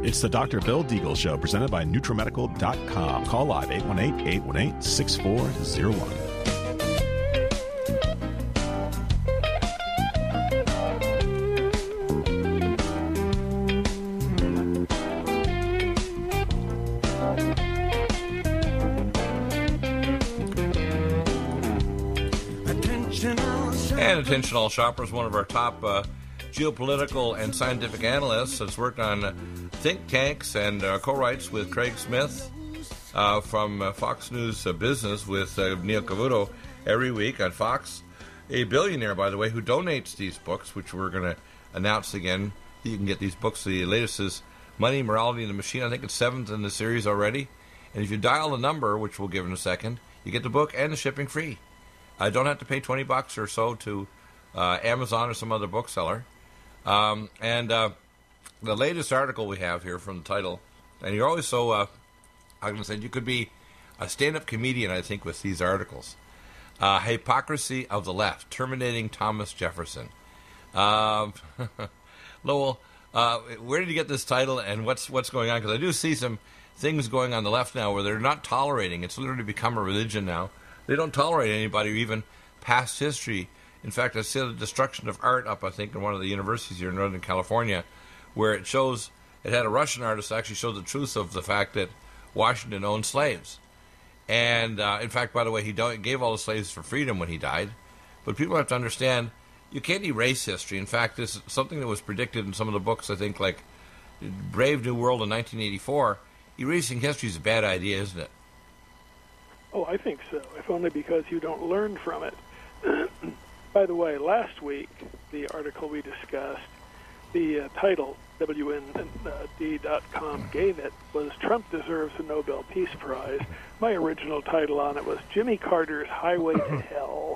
It's the Dr. Bill Deagle Show, presented by NutriMedical.com. Call live 818-818-6401. And attention all shoppers, one of our top geopolitical and scientific analysts has worked on think tanks and co-writes with Craig Smith from Fox News Business with Neil Cavuto every week on Fox. A billionaire, by the way, who donates these books, which we're going to announce again. You can get these books. The latest is Money, Morality, and the Machine. I think it's 7th in the series already. And if you dial the number, which we'll give in a second, you get the book and the shipping free. I don't have to pay $20 or so to Amazon or some other bookseller. The latest article we have here from the title, and you're always so, I'm going to say, you could be a stand-up comedian, I think, with these articles. Hypocrisy of the Left, Terminating Thomas Jefferson. Lowell, where did you get this title, and what's going on? Because I do see some things going on the left now where they're not tolerating. It's literally become a religion now. They don't tolerate anybody or even past history. In fact, I see the destruction of art up, I think, in one of the universities here in Northern California, where it shows, it had a Russian artist actually show the truth of the fact that Washington owned slaves. And, in fact, by the way, he gave all the slaves for freedom when he died. But people have to understand, you can't erase history. In fact, this is something that was predicted in some of the books, I think, like Brave New World in 1984. Erasing history is a bad idea, isn't it? Oh, I think so, if only because you don't learn from it. By the way, last week, the article we discussed, the title WND.com gave it was Trump Deserves a Nobel Peace Prize. My original title on it was Jimmy Carter's Highway to Hell.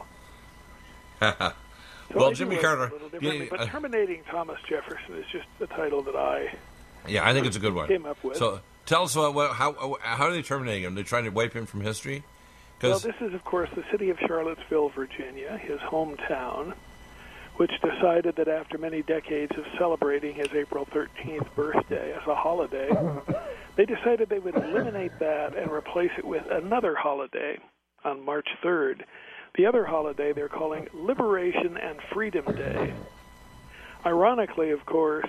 Well, Jimmy Carter... But Terminating Thomas Jefferson is just the title that I think it's a good one. Came up with. So tell us how are they terminating him? They're trying to wipe him from history? Well, this is, of course, the city of Charlottesville, Virginia, his hometown, which decided that after many decades of celebrating his April 13th birthday as a holiday, they decided they would eliminate that and replace it with another holiday on March 3rd. The other holiday they're calling Liberation and Freedom Day. Ironically, of course,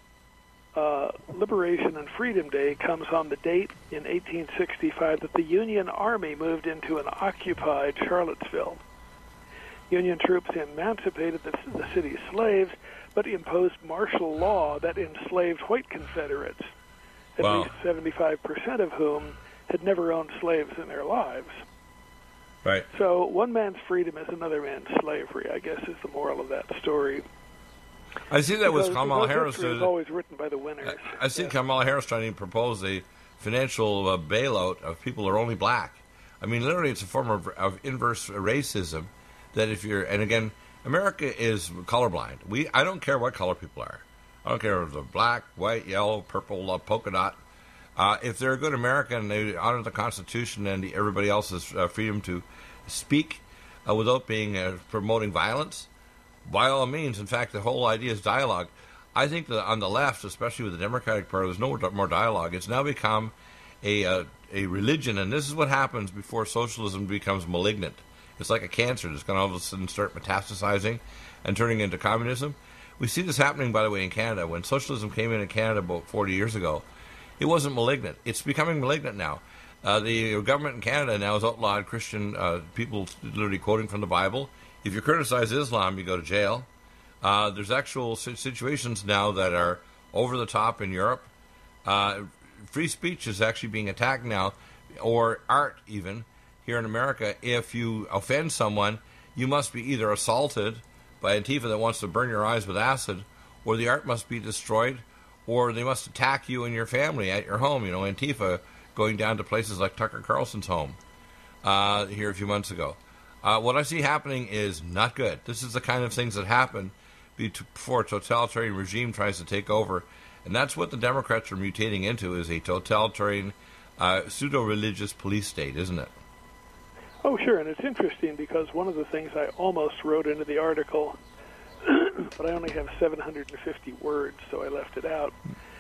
Liberation and Freedom Day comes on the date in 1865 that the Union Army moved into an occupied Charlottesville. Union troops emancipated the city's slaves, but imposed martial law that enslaved white Confederates, at least 75% of whom had never owned slaves in their lives. Right. So one man's freedom is another man's slavery, I guess, is the moral of that story. I see that with Kamala Harris. It's always written by the winners. I see Kamala Harris trying to propose a financial bailout of people who are only black. I mean, literally, it's a form of inverse racism. That if you're, and again, America is colorblind. I don't care what color people are. I don't care if they're black, white, yellow, purple, polka dot. If they're a good American, they honor the Constitution and everybody else's freedom to speak without being promoting violence. By all means, in fact, the whole idea is dialogue. I think that on the left, especially with the Democratic Party, there's no more dialogue. It's now become a religion, and this is what happens before socialism becomes malignant. It's like a cancer that's going to all of a sudden start metastasizing and turning into communism. We see this happening, by the way, in Canada. When socialism came in Canada about 40 years ago, it wasn't malignant. It's becoming malignant now. The government in Canada now has outlawed Christian people literally quoting from the Bible. If you criticize Islam, you go to jail. There's actual situations now that are over the top in Europe. Free speech is actually being attacked now, or art even, here in America. If you offend someone, you must be either assaulted by Antifa that wants to burn your eyes with acid, or the art must be destroyed, or they must attack you and your family at your home. You know, Antifa going down to places like Tucker Carlson's home here a few months ago. What I see happening is not good. This is the kind of things that happen before a totalitarian regime tries to take over. And that's what the Democrats are mutating into, is a totalitarian, pseudo-religious police state, isn't it? Oh, sure, and it's interesting because one of the things I almost wrote into the article, but I only have 750 words, so I left it out,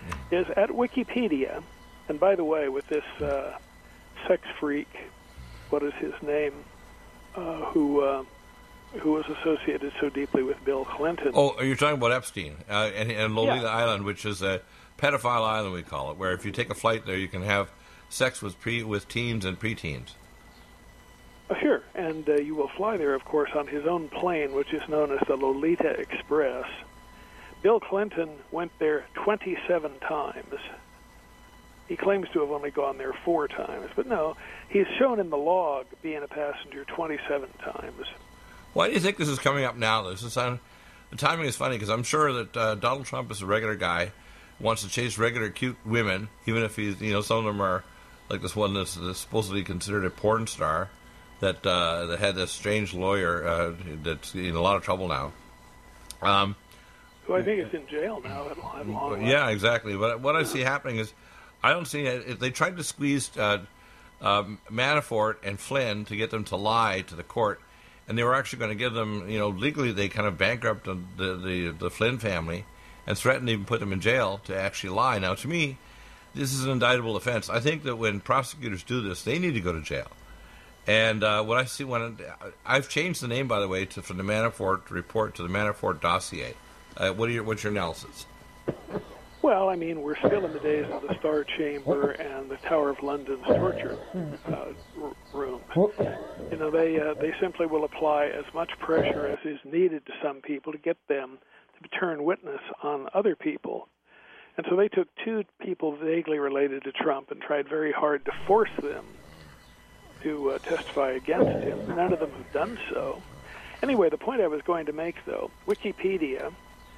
is at Wikipedia, and by the way, with this sex freak, what is his name, who was associated so deeply with Bill Clinton. Oh, you're talking about Epstein and Lolita Yeah. Island, which is a pedophile island, we call it, where if you take a flight there, you can have sex with teens and preteens. Oh, sure, and you will fly there, of course, on his own plane, which is known as the Lolita Express. Bill Clinton went there 27 times. He claims to have only gone there 4 times, but no, he's shown in the log being a passenger 27 times. Why do you think this is coming up now? The timing is funny because I'm sure that Donald Trump is a regular guy, wants to chase regular cute women, even if he's, some of them are like this one that's supposedly considered a porn star that had this strange lawyer that's in a lot of trouble now. Who I think is in jail now at long. Yeah, exactly. But what I see happening is, I don't see it. They tried to squeeze Manafort and Flynn to get them to lie to the court, and they were actually going to give them, legally they kind of bankrupted the Flynn family and threatened to even put them in jail to actually lie. Now, to me, this is an indictable offense. I think that when prosecutors do this, they need to go to jail. And what I see I've changed the name, by the way, from the Manafort report to the Manafort dossier. What's your analysis? Well, I mean, we're still in the days of the Star Chamber and the Tower of London's torture rooms. They simply will apply as much pressure as is needed to some people to get them to turn witness on other people. And so they took 2 people vaguely related to Trump and tried very hard to force them to testify against him. None of them have done so. Anyway, the point I was going to make, though, Wikipedia,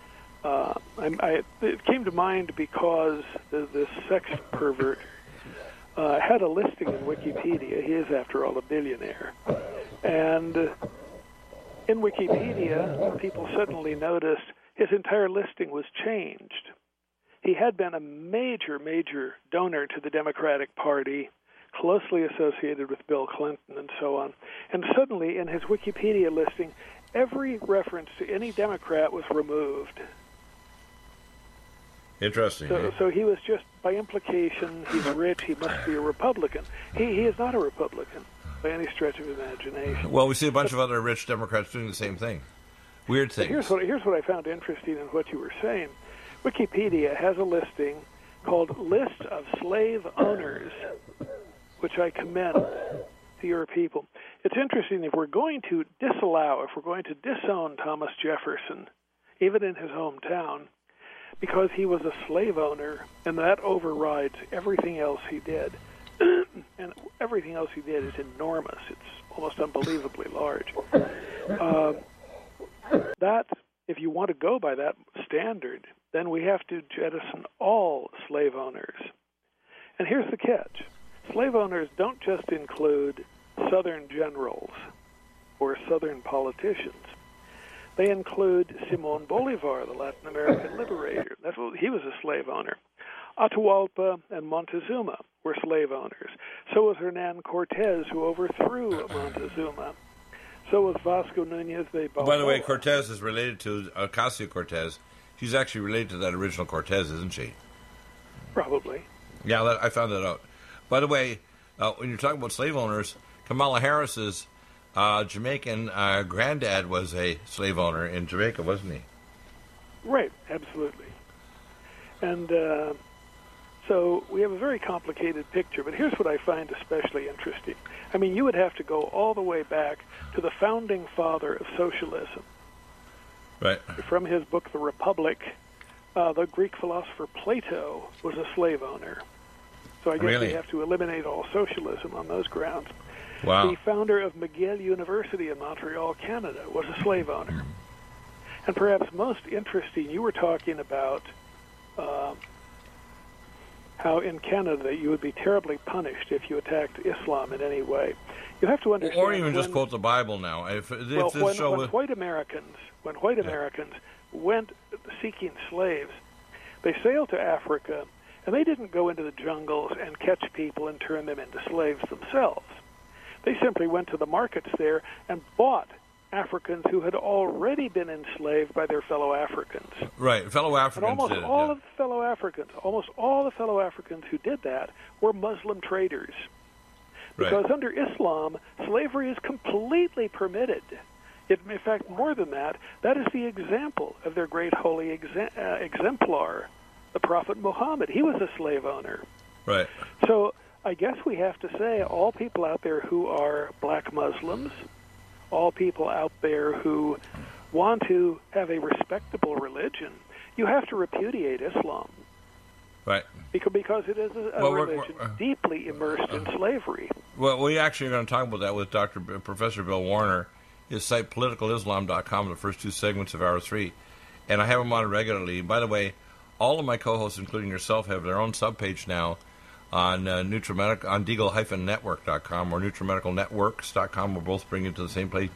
it came to mind because this sex pervert had a listing in Wikipedia. He is, after all, a billionaire. And in Wikipedia, people suddenly noticed his entire listing was changed. He had been a major, major donor to the Democratic Party, closely associated with Bill Clinton and so on. And suddenly, in his Wikipedia listing, every reference to any Democrat was removed. Interesting. So he was just, by implication, he's rich, he must be a Republican. He is not a Republican by any stretch of imagination. Well, we see a bunch of other rich Democrats doing the same thing. Weird things. Here's what I found interesting in what you were saying. Wikipedia has a listing called List of Slave Owners, which I commend to your people. It's interesting, if we're going to disown Thomas Jefferson, even in his hometown, because he was a slave owner, and that overrides everything else he did. And everything else he did is enormous. It's almost unbelievably large. That, if you want to go by that standard, then we have to jettison all slave owners. And here's the catch. Slave owners don't just include Southern generals or Southern politicians. They include Simón Bolívar, the Latin American liberator. He was a slave owner. Atahualpa and Montezuma were slave owners. So was Hernán Cortés, who overthrew Montezuma. So was Vasco Núñez de Balboa. By the way, Cortés is related to Ocasio-Cortez. She's actually related to that original Cortez, isn't she? Probably. Yeah, I found that out. By the way, when you're talking about slave owners, Kamala Harris's Jamaican granddad was a slave owner in Jamaica, wasn't he? Right, absolutely. And so we have a very complicated picture, but here's what I find especially interesting. I mean, you would have to go all the way back to the founding father of socialism. Right. From his book, The Republic, the Greek philosopher Plato was a slave owner. So I guess we have to eliminate all socialism on those grounds. Wow. The founder of McGill University in Montreal, Canada, was a slave owner. And perhaps most interesting, you were talking about how in Canada you would be terribly punished if you attacked Islam in any way. You have to understand... Or even just quote the Bible now. When white Americans went seeking slaves, they sailed to Africa, and they didn't go into the jungles and catch people and turn them into slaves themselves. They simply went to the markets there and bought Africans who had already been enslaved by their fellow Africans. Right, fellow Africans and almost did it, all yeah. of the fellow Africans, almost all the fellow Africans who did that were Muslim traders. Because Right. under Islam, slavery is completely permitted. In fact, more than that, that is the example of their great holy exemplar, the Prophet Muhammad. He was a slave owner. Right. So I guess we have to say all people out there who are black Muslims, all people out there who want to have a respectable religion, you have to repudiate Islam. Right. Because it is a religion deeply immersed in slavery. Well, we actually are going to talk about that with Professor Bill Warner. His site, politicalislam.com, the first two segments of Hour 3. And I have him on regularly. By the way, all of my co-hosts, including yourself, have their own subpage now on on deagle-network.com or NutriMedicalNetworks.com. We'll both bring you to the same place,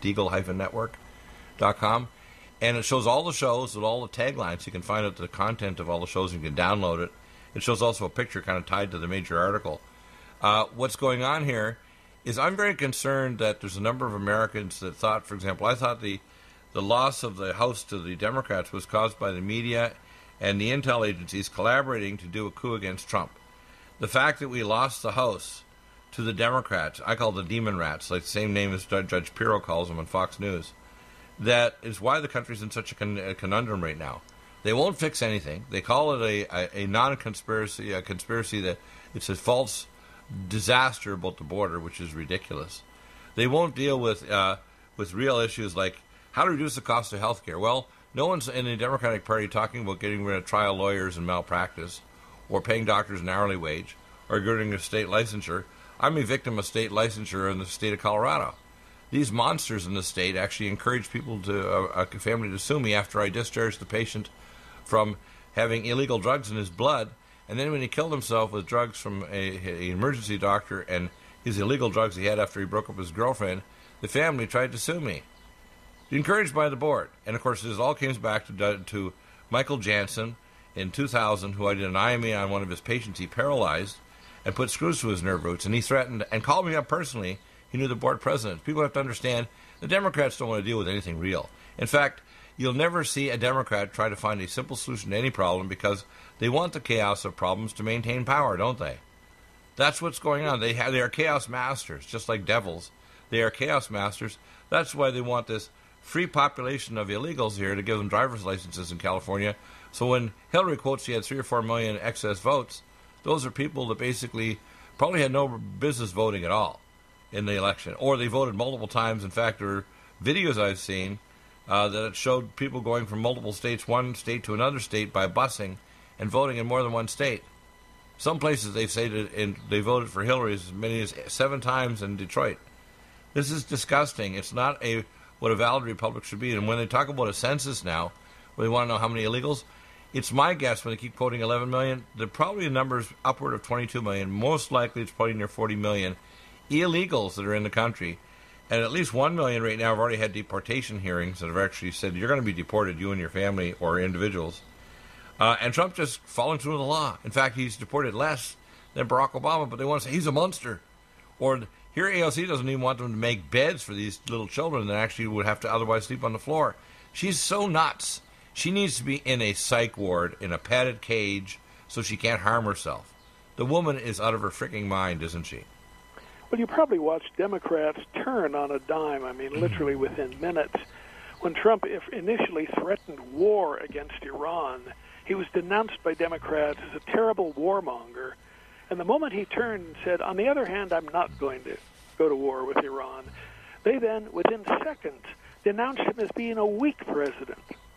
deagle-network.com. And it shows all the shows with all the taglines. You can find out the content of all the shows and you can download it. It shows also a picture kind of tied to the major article. What's going on here is I'm very concerned that there's a number of Americans that thought, for example, I thought the loss of the House to the Democrats was caused by the media and the intel agencies collaborating to do a coup against Trump. The fact that we lost the House to the Democrats, I call the demon rats, like the same name as Judge Pirro calls them on Fox News, that is why the country's in such a conundrum right now. They won't fix anything. They call it a non-conspiracy, a conspiracy that it's a false disaster about the border, which is ridiculous. They won't deal with real issues like how to reduce the cost of health care. Well, no one's in the Democratic Party talking about getting rid of trial lawyers and malpractice or paying doctors an hourly wage or getting a state licensure. I'm a victim of state licensure in the state of Colorado. These monsters in the state actually encourage people a family to sue me after I discharged the patient from having illegal drugs in his blood. And then when he killed himself with drugs from an emergency doctor and his illegal drugs he had after he broke up with his girlfriend, the family tried to sue me. Encouraged by the board. And, of course, this all comes back to Michael Jansen in 2000, who I did an IME on one of his patients he paralyzed and put screws to his nerve roots. And he threatened and called me up personally. He knew the board president. People have to understand the Democrats don't want to deal with anything real. In fact, you'll never see a Democrat try to find a simple solution to any problem because they want the chaos of problems to maintain power, don't they? That's what's going on. They are chaos masters, just like devils. They are chaos masters. That's why they want this free population of illegals here to give them driver's licenses in California. So when Hillary quotes she had 3 or 4 million excess votes, those are people that basically probably had no business voting at all in the election. Or they voted multiple times. In fact, there are videos I've seen that it showed people going from multiple states, one state to another state by busing and voting in more than one state. Some places they say that they voted for Hillary as many as 7 times in Detroit. This is disgusting. It's not what a valid republic should be. And when they talk about a census now, where they want to know how many illegals, it's my guess when they keep quoting 11 million, they're probably the numbers upward of 22 million. Most likely it's probably near 40 million illegals that are in the country. And at least 1 million right now have already had deportation hearings that have actually said you're going to be deported, you and your family or individuals. And Trump just falling through the law. In fact, he's deported less than Barack Obama, but they want to say he's a monster. Or here AOC doesn't even want them to make beds for these little children that actually would have to otherwise sleep on the floor. She's so nuts. She needs to be in a psych ward, in a padded cage, so she can't harm herself. The woman is out of her freaking mind, isn't she? Well, you probably watched Democrats turn on a dime, I mean, literally within minutes. When Trump initially threatened war against Iran, he was denounced by Democrats as a terrible warmonger. And the moment he turned and said, on the other hand, I'm not going to go to war with Iran, they then, within seconds, denounced him as being a weak president.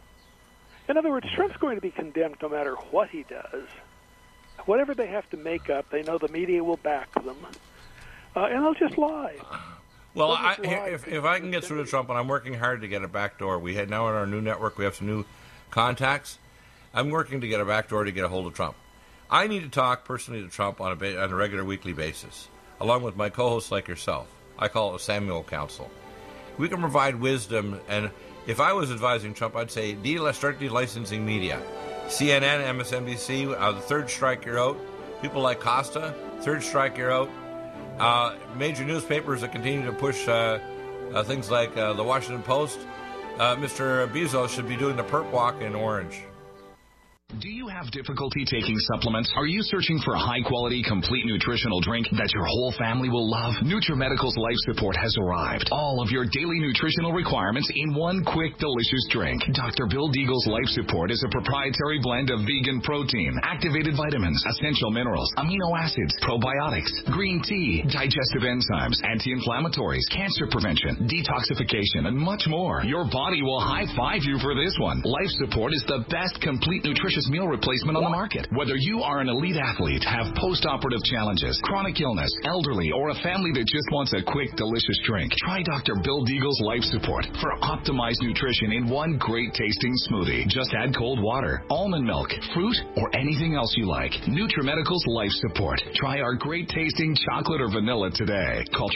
In other words, Trump's going to be condemned no matter what he does. Whatever they have to make up, they know the media will back them. And they'll just lie. Well, if I can get through to Trump, and I'm working hard to get a backdoor. We had now on our new network, we have some new contacts. I'm working to get a backdoor to get a hold of Trump. I need to talk personally to Trump on a regular weekly basis, along with my co-hosts like yourself. I call it a Samuel Council. We can provide wisdom, and if I was advising Trump, I'd say, start delicensing media. CNN, MSNBC, the third strike, you're out. People like Costa, third strike, you're out. Major newspapers that continue to push Things like the Washington Post, Mr. Bezos should be doing the perp walk in orange. Do you have difficulty taking supplements? Are you searching for a high-quality, complete nutritional drink that your whole family will love? NutriMedical's Life Support has arrived. All of your daily nutritional requirements in one quick, delicious drink. Dr. Bill Deagle's Life Support is a proprietary blend of vegan protein, activated vitamins, essential minerals, amino acids, probiotics, green tea, digestive enzymes, anti-inflammatories, cancer prevention, detoxification, and much more. Your body will high-five you for this one. Life Support is the best complete nutritious meal replacement on the market. Whether you are an elite athlete, have post-operative challenges, chronic illness, elderly, or a family that just wants a quick, delicious drink, try Dr. Bill Deagle's Life Support for optimized nutrition in one great-tasting smoothie. Just add cold water, almond milk, fruit, or anything else you like. NutriMedical's Life Support. Try our great-tasting chocolate or vanilla today. Call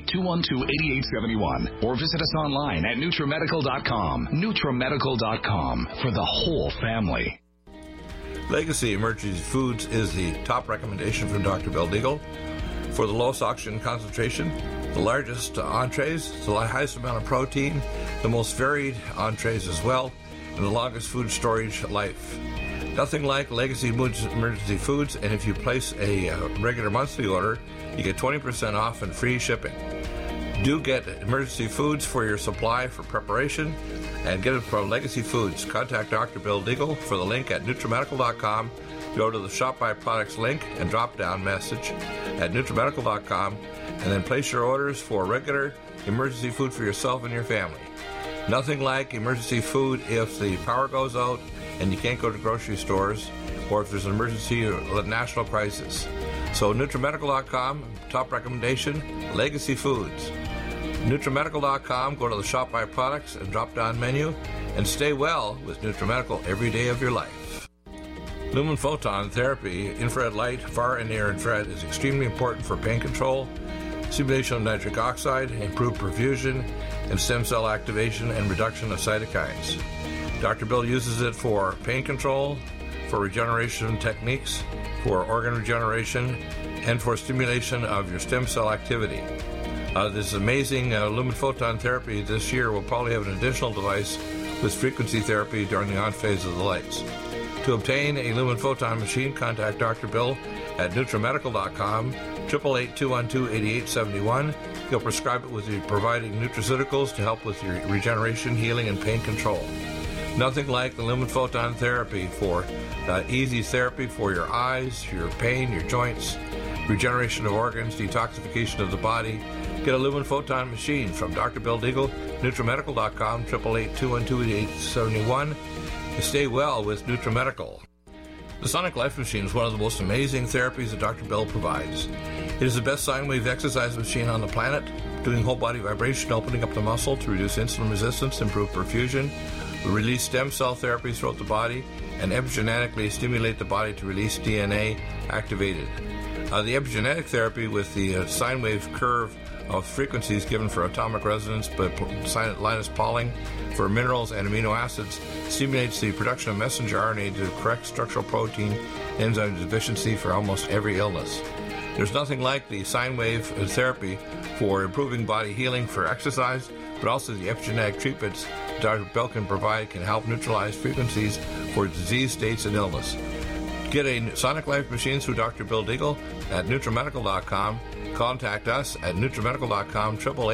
888-212-8871 or visit us online at NutriMedical.com. NutriMedical.com for the whole family. Legacy Emergency Foods is the top recommendation from Dr. Bill Deagle for the lowest oxygen concentration, the largest entrees, the highest amount of protein, the most varied entrees as well, and the longest food storage life. Nothing like Legacy Emergency Foods, and if you place a regular monthly order, you get 20% off and free shipping. Do get emergency foods for your supply for preparation and get it from Legacy Foods. Contact Dr. Bill Deagle for the link at NutriMedical.com. Go to the Shop by Products link and drop down message at NutriMedical.com and then place your orders for regular emergency food for yourself and your family. Nothing like emergency food if the power goes out and you can't go to grocery stores or if there's an emergency or a national crisis. So NutriMedical.com, top recommendation, Legacy Foods. NutriMedical.com, go to the Shop by Products and drop down menu and stay well with NutriMedical every day of your life. Lumen photon therapy, infrared light, far and near infrared, is extremely important for pain control, stimulation of nitric oxide, improved perfusion, and stem cell activation and reduction of cytokines. Dr. Bill uses it for pain control, for regeneration techniques, for organ regeneration, and for stimulation of your stem cell activity. This amazing lumen photon therapy this year will probably have an additional device with frequency therapy during the on phase of the lights. To obtain a lumen photon machine, contact Dr. Bill at NutriMedical.com, 888-212-8871. He'll prescribe it with you providing nutraceuticals to help with your regeneration, healing, and pain control. Nothing like the lumen photon therapy for easy therapy for your eyes, your pain, your joints, regeneration of organs, detoxification of the body. Get a lumen photon machine from Dr. Bill Deagle, NutriMedical.com, 888-212-8871. Stay well with NutriMedical. The Sonic Life Machine is one of the most amazing therapies that Dr. Bill provides. It is the best sine wave exercise machine on the planet, doing whole body vibration, opening up the muscle to reduce insulin resistance, improve perfusion, release stem cell therapies throughout the body, and epigenetically stimulate the body to release DNA activated. The epigenetic therapy with the sine wave curve of frequencies given for atomic resonance by Linus Pauling for minerals and amino acids stimulates the production of messenger RNA to correct structural protein enzyme deficiency for almost every illness. There's nothing like the sine wave therapy for improving body healing for exercise, but also the epigenetic treatments Dr. Bill can provide can help neutralize frequencies for disease states and illness. Get a Sonic Life machine through Dr. Bill Deagle at NutriMedical.com. Contact us at NutriMedical.com,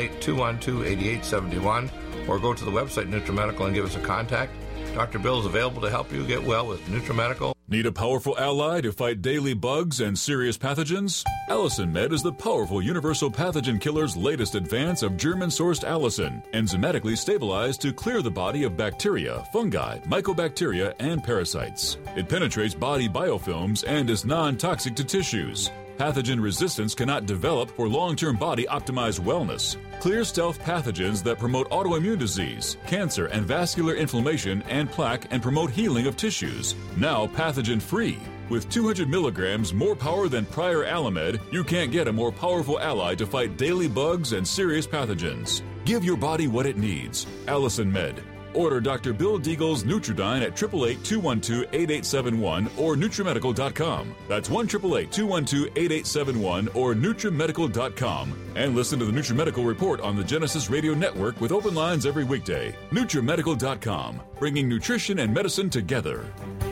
888-212-8871, or go to the website NutriMedical and give us a contact. Dr. Bill is available to help you get well with NutriMedical. Need a powerful ally to fight daily bugs and serious pathogens? Allicin Med is the powerful universal pathogen killer's latest advance of German-sourced allicin, enzymatically stabilized to clear the body of bacteria, fungi, mycobacteria, and parasites. It penetrates body biofilms and is non-toxic to tissues. Pathogen resistance cannot develop for long-term body-optimized wellness. Clear stealth pathogens that promote autoimmune disease, cancer, and vascular inflammation and plaque and promote healing of tissues. Now pathogen-free. With 200 milligrams more power than prior Alamed, you can't get a more powerful ally to fight daily bugs and serious pathogens. Give your body what it needs. Allicin Med. Order Dr. Bill Deagle's Nutridyne at 888-212-8871 or NutriMedical.com. That's 1-888-212-8871 or NutriMedical.com. And listen to the NutriMedical Report on the Genesis Radio Network with open lines every weekday. NutriMedical.com, bringing nutrition and medicine together.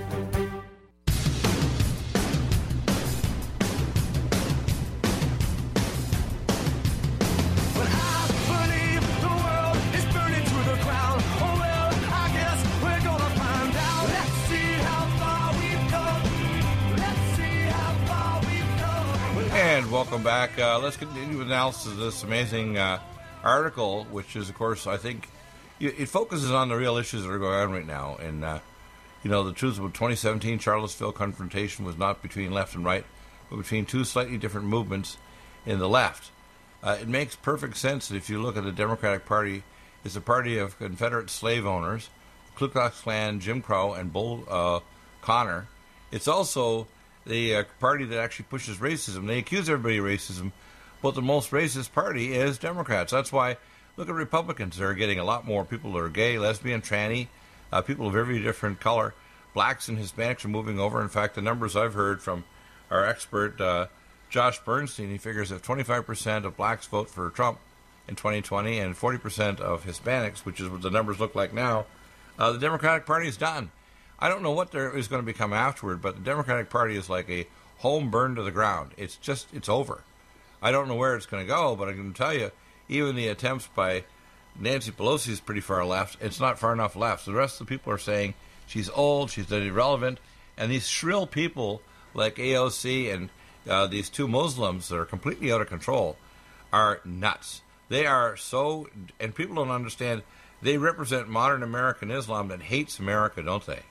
Welcome back. Let's continue with analysis of this amazing article, which is, of course, I think it focuses on the real issues that are going on right now. And, the truth about 2017 Charlottesville confrontation was not between left and right, but between two slightly different movements in the left. It makes perfect sense that if you look at the Democratic Party, it's a party of Confederate slave owners, Ku Klux Klan, Jim Crow, and Bull Connor. It's also the party that actually pushes racism. They accuse everybody of racism, but the most racist party is Democrats. That's why, look at Republicans. They're getting a lot more people that are gay, lesbian, tranny, people of every different color. Blacks and Hispanics are moving over. In fact, the numbers I've heard from our expert, Josh Bernstein, he figures if 25% of blacks vote for Trump in 2020 and 40% of Hispanics, which is what the numbers look like now, the Democratic Party is done. I don't know what there is going to become afterward, but the Democratic Party is like a home burned to the ground. It's over. I don't know where it's going to go, but I can tell you, even the attempts by Nancy Pelosi is pretty far left. It's not far enough left. So the rest of the people are saying she's old, she's irrelevant, and these shrill people like AOC and these two Muslims that are completely out of control are nuts. They are so, and people don't understand, they represent modern American Islam that hates America, don't they?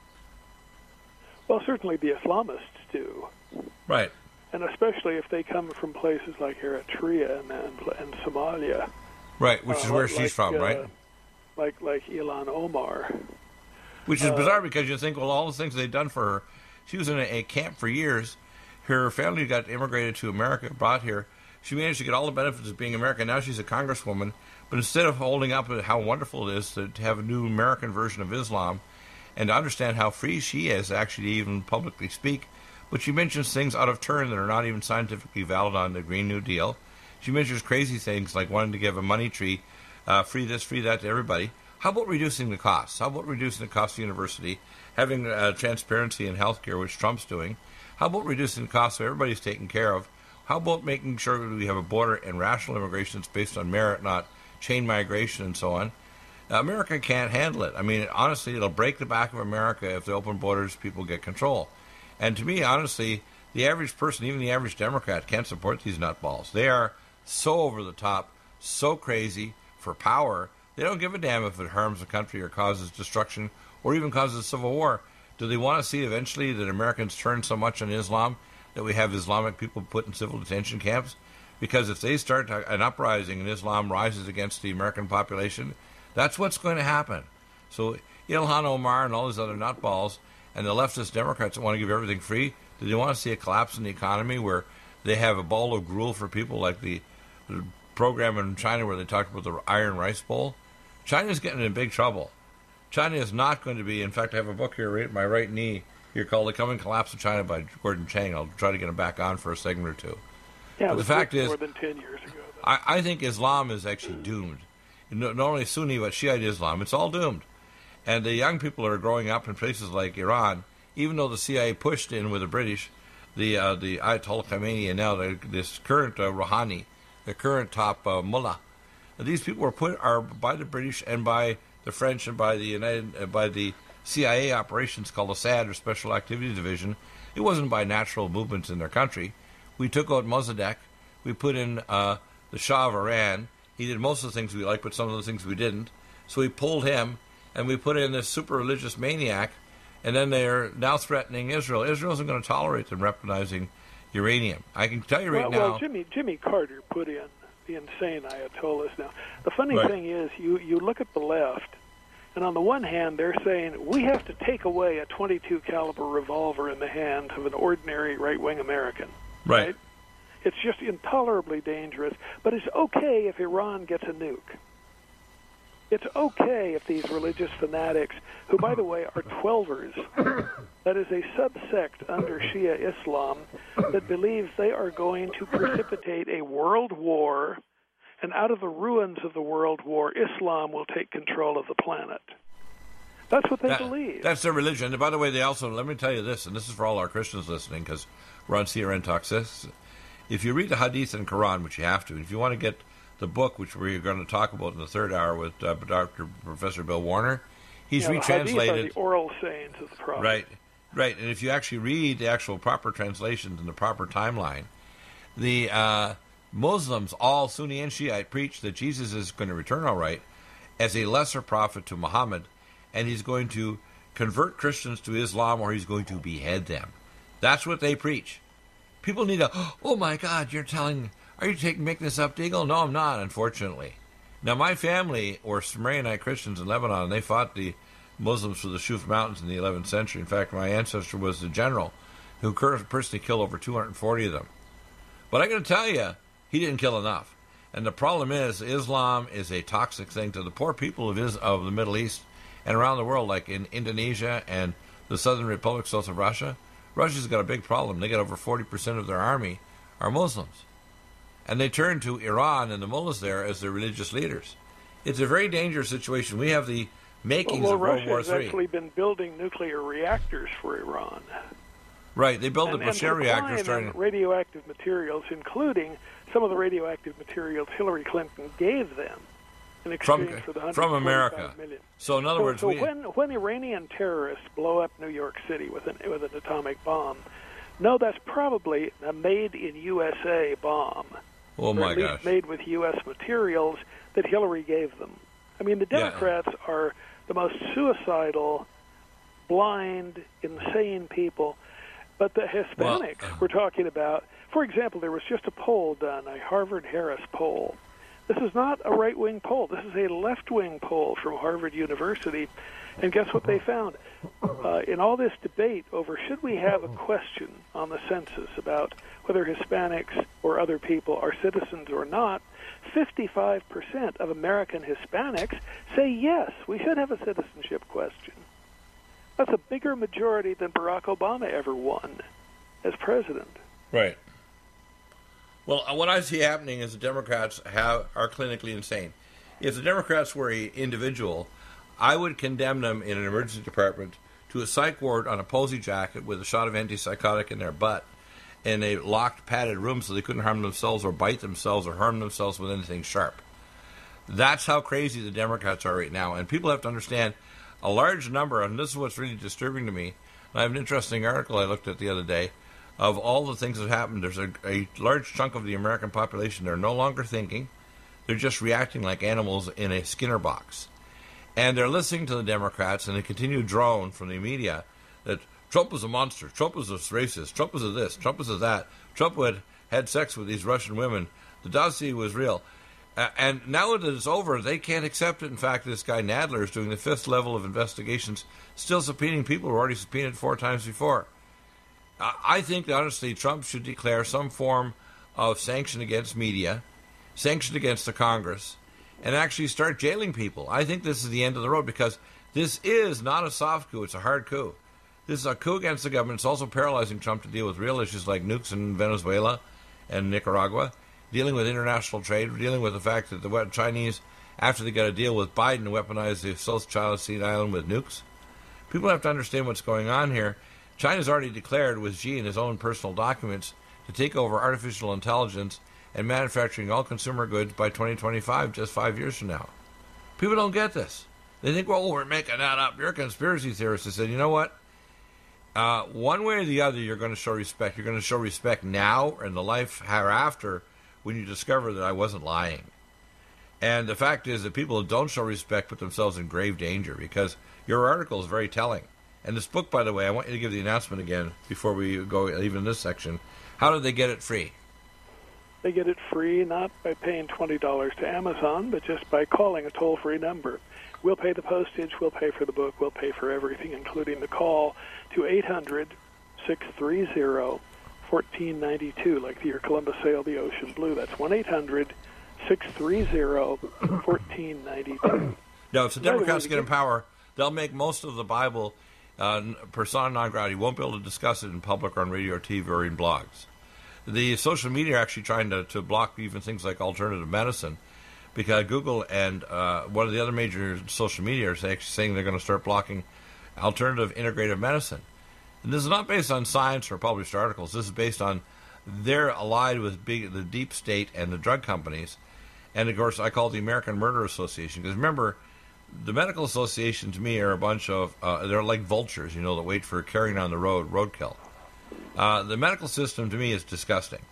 Well, certainly the Islamists do. Right. And especially if they come from places like Eritrea and Somalia. Right, which is where she's from, right? Like Ilhan Omar. Which is bizarre because you think, well, all the things they've done for her. She was in a camp for years. Her family got immigrated to America, brought here. She managed to get all the benefits of being American. Now she's a congresswoman. But instead of holding up how wonderful it is to have a new American version of Islam, and to understand how free she is actually to even publicly speak. But she mentions things out of turn that are not even scientifically valid on the Green New Deal. She mentions crazy things like wanting to give a money tree, free this, free that to everybody. How about reducing the costs? How about reducing the cost of university, having transparency in healthcare, which Trump's doing? How about reducing the cost so everybody's taken care of? How about making sure that we have a border and rational immigration that's based on merit, not chain migration and so on? America can't handle it. I mean, honestly, it'll break the back of America if the open borders people get control. And to me, honestly, the average person, even the average Democrat, can't support these nutballs. They are so over the top, so crazy for power. They don't give a damn if it harms the country or causes destruction or even causes a civil war. Do they want to see eventually that Americans turn so much on Islam that we have Islamic people put in civil detention camps? Because if they start an uprising and Islam rises against the American population, that's what's going to happen. So Ilhan Omar and all these other nutballs and the leftist Democrats that want to give everything free, do they want to see a collapse in the economy where they have a bowl of gruel for people like the program in China where they talked about the Iron Rice Bowl? China's getting in big trouble. China is not going to be, in fact, I have a book here right at my right knee here called The Coming Collapse of China by Gordon Chang. I'll try to get him back on for a segment or two. Yeah, but the fact is, more than 10 years ago. I think Islam is actually doomed. Not only Sunni, but Shiite Islam. It's all doomed. And the young people that are growing up in places like Iran, even though the CIA pushed in with the British, the Ayatollah Khamenei and now this current Rouhani, the current top mullah, these people are by the British and by the French and by the CIA operations called Assad or Special Activities Division. It wasn't by natural movements in their country. We took out Mossadegh. We put in the Shah of Iran. He did most of the things we liked, but some of the things we didn't. So we pulled him, and we put in this super religious maniac, and then they're now threatening Israel. Israel isn't going to tolerate them weaponizing uranium. I can tell you now. Well, Jimmy Carter put in the insane Ayatollahs. Now, the funny thing is, you look at the left, and on the one hand, they're saying we have to take away a .22 caliber revolver in the hands of an ordinary right-wing American. Right? It's just intolerably dangerous, but it's okay if Iran gets a nuke. It's okay if these religious fanatics, who, by the way, are Twelvers, that is a subsect under Shia Islam that believes they are going to precipitate a world war, and out of the ruins of the world war, Islam will take control of the planet. That's what they believe. That's their religion. And by the way, they also, let me tell you this, and this is for all our Christians listening, because we're on CRN Talk Sis. If you read the Hadith and Quran, which you have to, if you want to get the book, which we're going to talk about in the third hour with Professor Bill Warner, he's retranslated. The oral sayings of the Prophet. Right. And if you actually read the actual proper translations and the proper timeline, the Muslims, all Sunni and Shiite, preach that Jesus is going to return all right as a lesser prophet to Muhammad, and he's going to convert Christians to Islam or he's going to behead them. That's what they preach. People need oh my God, are you making this up, Deagle? No, I'm not, unfortunately. Now, my family were Sumerianite Christians in Lebanon, and they fought the Muslims for the Shuf Mountains in the 11th century. In fact, my ancestor was the general who personally killed over 240 of them. But I got to tell you, he didn't kill enough. And the problem is, Islam is a toxic thing to the poor people of the Middle East and around the world, like in Indonesia and the Southern Republic, south of Russia. Russia's got a big problem. They got over 40% of their army are Muslims. And they turn to Iran and the mullahs there as their religious leaders. It's a very dangerous situation. We have the makings of World War III. Russia has actually been building nuclear reactors for Iran. Right, they built the Bushehr reactors. And radioactive materials, including some of the radioactive materials Hillary Clinton gave them in exchange for the $145 million. So in other words, when Iranian terrorists blow up New York City with an atomic bomb, no, that's probably a made-in-USA bomb. Oh, my gosh. Made with U.S. materials that Hillary gave them. I mean, the Democrats are the most suicidal, blind, insane people. But the Hispanics we're talking about, for example, there was just a poll done, a Harvard-Harris poll. This is not a right-wing poll. This is a left-wing poll from Harvard University. And guess what they found? In all this debate over should we have a question on the census about whether Hispanics or other people are citizens or not, 55% of American Hispanics say yes, we should have a citizenship question. That's a bigger majority than Barack Obama ever won as president. Right. Well, what I see happening is the Democrats are clinically insane. If the Democrats were an individual, I would condemn them in an emergency department to a psych ward on a posy jacket with a shot of antipsychotic in their butt in a locked, padded room so they couldn't harm themselves or bite themselves or harm themselves with anything sharp. That's how crazy the Democrats are right now. And people have to understand a large number, and this is what's really disturbing to me. I have an interesting article I looked at the other day of all the things that happened. There's a large chunk of the American population that are no longer thinking. They're just reacting like animals in a Skinner box. And they're listening to the Democrats, and they continue drone from the media that Trump was a monster, Trump was a racist, Trump was a this, Trump was a that, Trump had sex with these Russian women, the dossier was real. And now that it's over, they can't accept it. In fact, this guy Nadler is doing the 5th level of investigations, still subpoenaing people who were already subpoenaed 4 times before. I think, honestly, Trump should declare some form of sanction against media, sanction against the Congress, and actually start jailing people. I think this is the end of the road because this is not a soft coup. It's a hard coup. This is a coup against the government. It's also paralyzing Trump to deal with real issues like nukes in Venezuela and Nicaragua, dealing with international trade, dealing with the fact that the Chinese, after they got a deal with Biden, weaponized the South China Sea Island with nukes. People have to understand what's going on here. China's already declared with Xi in his own personal documents to take over artificial intelligence and manufacturing all consumer goods by 2025, just 5 years from now. People don't get this. They think, well, we're making that up. You're a conspiracy theorist. I said, you know what? One way or the other, you're going to show respect. You're going to show respect now and the life hereafter when you discover that I wasn't lying. And the fact is that people who don't show respect put themselves in grave danger because your article is very telling. And this book, by the way, I want you to give the announcement again before we go even this section. How do they get it free? They get it free not by paying $20 to Amazon, but just by calling a toll-free number. We'll pay the postage, we'll pay for the book, we'll pay for everything, including the call to 800-630-1492, like your Columbus Sail the Ocean Blue. That's 1-800-630-1492. No, if the Democrats get in power, they'll make most of the Bible persona non grata. You won't be able to discuss it in public or on radio or TV or in blogs. The social media are actually trying to block even things like alternative medicine, because Google and one of the other major social media are actually saying they're going to start blocking alternative integrative medicine. And this is not based on science or published articles. This is based on they're allied with the deep state and the drug companies. And, of course, I call it the American Murder Association. Because, remember, the medical association, to me, are a bunch of, they're like vultures, that wait for carrying on the roadkill. The medical system, to me, is disgusting.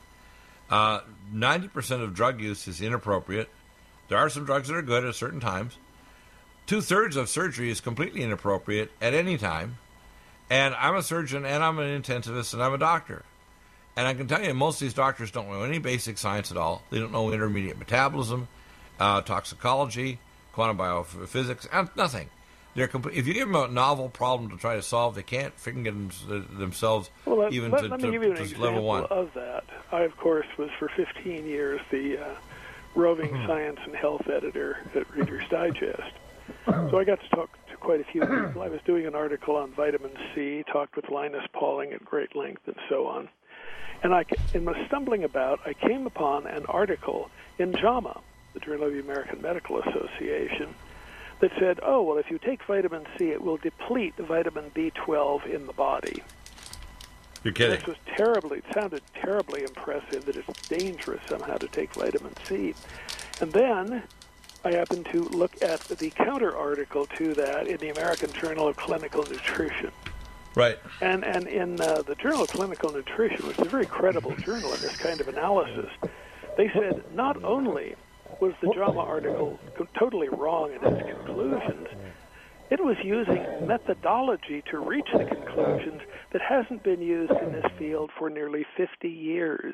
90% of drug use is inappropriate. There are some drugs that are good at certain times. 2/3 of surgery is completely inappropriate at any time. And I'm a surgeon, and I'm an intensivist, and I'm a doctor. And I can tell you, most of these doctors don't know any basic science at all. They don't know intermediate metabolism, toxicology, quantum biophysics, and nothing. If you give them a novel problem to try to solve, they can't figure themselves even to let me give you an example level one. Of that. I, of course, was for 15 years the roving science and health editor at Reader's Digest. So I got to talk to quite a few people. I was doing an article on vitamin C, talked with Linus Pauling at great length, and so on. And in my stumbling about, I came upon an article in JAMA, the Journal of the American Medical Association, that said, oh, well, if you take vitamin C, it will deplete vitamin B12 in the body. You're kidding. This sounded terribly impressive, that it's dangerous somehow to take vitamin C. And then I happened to look at the counter article to that in the American Journal of Clinical Nutrition. Right. And in the Journal of Clinical Nutrition, which is a very credible journal in this kind of analysis, they said not only was the JAMA article totally wrong in its conclusions, it was using methodology to reach the conclusions that hasn't been used in this field for nearly 50 years.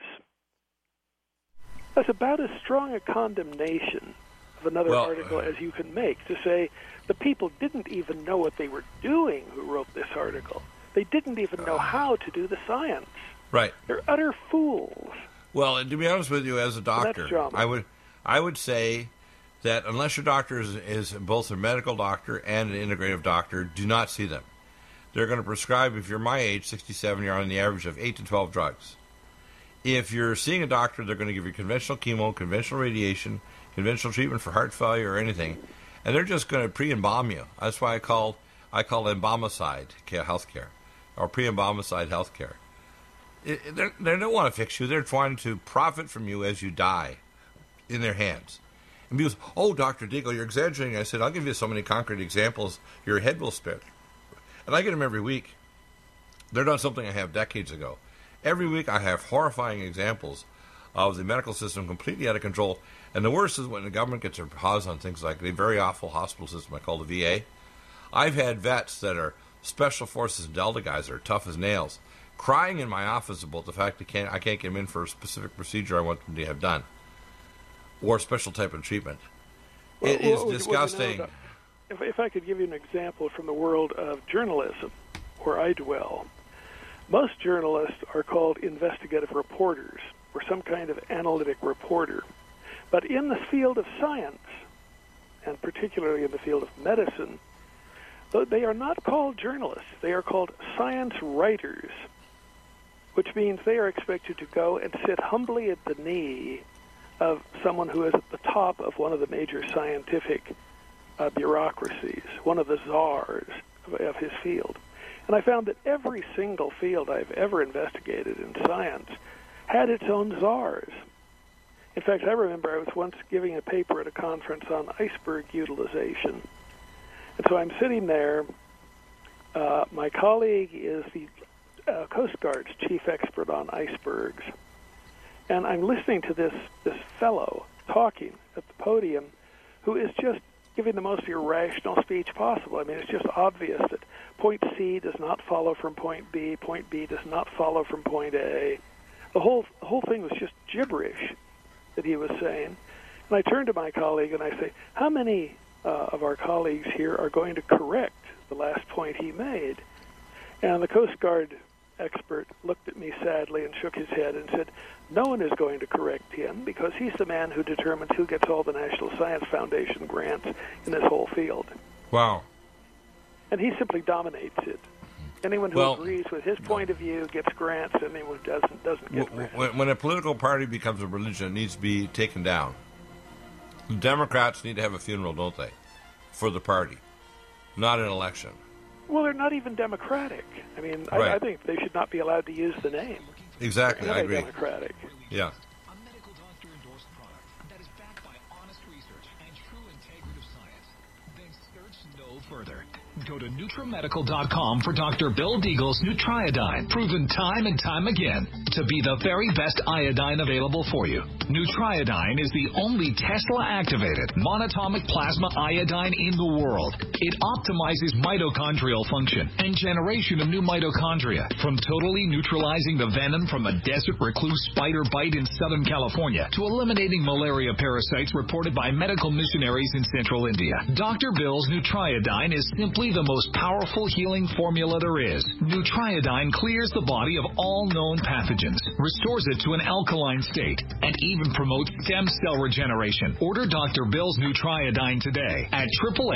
That's about as strong a condemnation of another article as you can make, to say the people didn't even know what they were doing who wrote this article. They didn't even know how to do the science. Right. They're utter fools. Well, to be honest with you, as a doctor, I would say that unless your doctor is both a medical doctor and an integrative doctor, do not see them. They're going to prescribe, if you're my age, 67, you're on the average of 8 to 12 drugs. If you're seeing a doctor, they're going to give you conventional chemo, conventional radiation, conventional treatment for heart failure or anything, and they're just going to pre-embalm you. That's why I call embalmicide healthcare, or pre-embalmicide healthcare. They don't want to fix you. They're trying to profit from you as you die in their hands. And people say, oh, Dr. Deagle, you're exaggerating. I said, I'll give you so many concrete examples, your head will spin. And I get them every week. They're not something I have decades ago. Every week I have horrifying examples of the medical system completely out of control. And the worst is when the government gets their paws on things like the very awful hospital system I call the VA. I've had vets that are special forces and Delta guys that are tough as nails, crying in my office about the fact I can't get them in for a specific procedure I want them to have done, or a special type of treatment. It is disgusting. If I could give you an example from the world of journalism, where I dwell, most journalists are called investigative reporters, or some kind of analytic reporter. But in the field of science, and particularly in the field of medicine, they are not called journalists. They are called science writers, which means they are expected to go and sit humbly at the knee of someone who is at the top of one of the major scientific bureaucracies, one of the czars of his field. And I found that every single field I've ever investigated in science had its own czars. In fact, I remember I was once giving a paper at a conference on iceberg utilization. And so I'm sitting there. My colleague is the Coast Guard's chief expert on icebergs. And I'm listening to this fellow talking at the podium who is just giving the most irrational speech possible. I mean, it's just obvious that point C does not follow from point B does not follow from point A. The whole thing was just gibberish that he was saying. And I turn to my colleague and I say, how many of our colleagues here are going to correct the last point he made? And the Coast Guard expert looked at me sadly and shook his head and said, no one is going to correct him because he's the man who determines who gets all the National Science Foundation grants in this whole field. Wow. And he simply dominates it. Anyone who agrees with his point of view gets grants, and anyone who doesn't get grants. When a political party becomes a religion, it needs to be taken down. The Democrats need to have a funeral, don't they, for the party, not an election. Well, they're not even democratic. I mean, Right. I think they should not be allowed to use the name. Exactly, I agree. Democratic. Yeah. A medical doctor-endorsed product that is backed by honest research and true integrative science. Then search no further. Go to NutriMedical.com for Dr. Bill Deagle's Nutriodine, proven time and time again to be the very best iodine available for you. Nutriodine is the only Tesla-activated monatomic plasma iodine in the world. It optimizes mitochondrial function and generation of new mitochondria, from totally neutralizing the venom from a desert recluse spider bite in Southern California to eliminating malaria parasites reported by medical missionaries in Central India. Dr. Bill's Nutriodine is simply the most powerful healing formula there is. Nutriodine clears the body of all known pathogens, restores it to an alkaline state, and even promotes stem cell regeneration. Order Dr. Bill's Nutriodine today at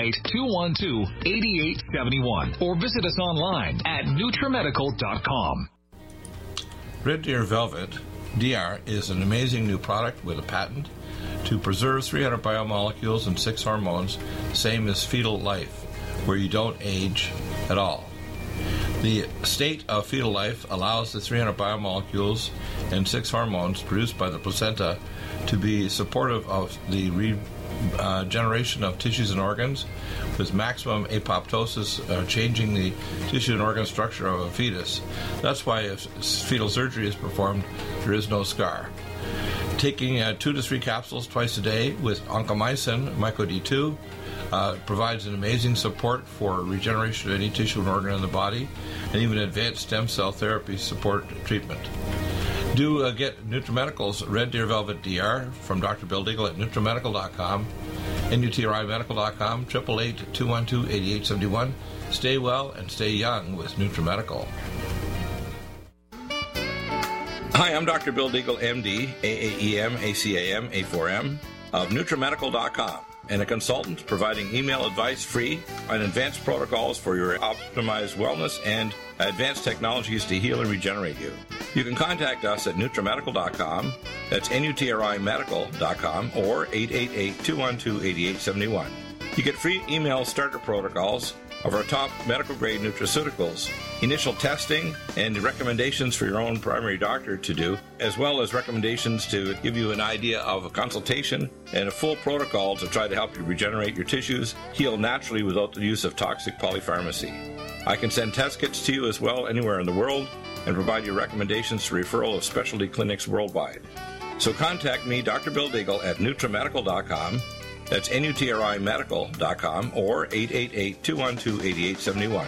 888-212-8871 or visit us online at NutriMedical.com. Red Deer Velvet DR is an amazing new product with a patent to preserve 300 biomolecules and 6 hormones, same as fetal life, where you don't age at all. The state of fetal life allows the 300 biomolecules and 6 hormones produced by the placenta to be supportive of the regeneration of tissues and organs, with maximum apoptosis, changing the tissue and organ structure of a fetus. That's why if fetal surgery is performed, there is no scar. Taking 2 to 3 capsules twice a day with oncomycin, MycoD2, provides an amazing support for regeneration of any tissue and organ in the body, and even advanced stem cell therapy support treatment. Do get NutriMedical's Red Deer Velvet DR from Dr. Bill Deagle at NutriMedical.com, NutriMedical.com, 888-212-8871. Stay well and stay young with NutriMedical. Hi, I'm Dr. Bill Deagle, MD, AAEM, ACAM, A4M, of NutriMedical.com, and a consultant providing email advice free on advanced protocols for your optimized wellness and advanced technologies to heal and regenerate you. You can contact us at NutriMedical.com, that's NutriMedical.com, or 888-212-8871. You get free email starter protocols of our top medical-grade nutraceuticals, initial testing, and recommendations for your own primary doctor to do, as well as recommendations to give you an idea of a consultation and a full protocol to try to help you regenerate your tissues, heal naturally without the use of toxic polypharmacy. I can send test kits to you as well anywhere in the world and provide you recommendations to referral of specialty clinics worldwide. So contact me, Dr. Bill Deagle, at NutriMedical.com. That's NutriMedical.com, or 888-212-8871.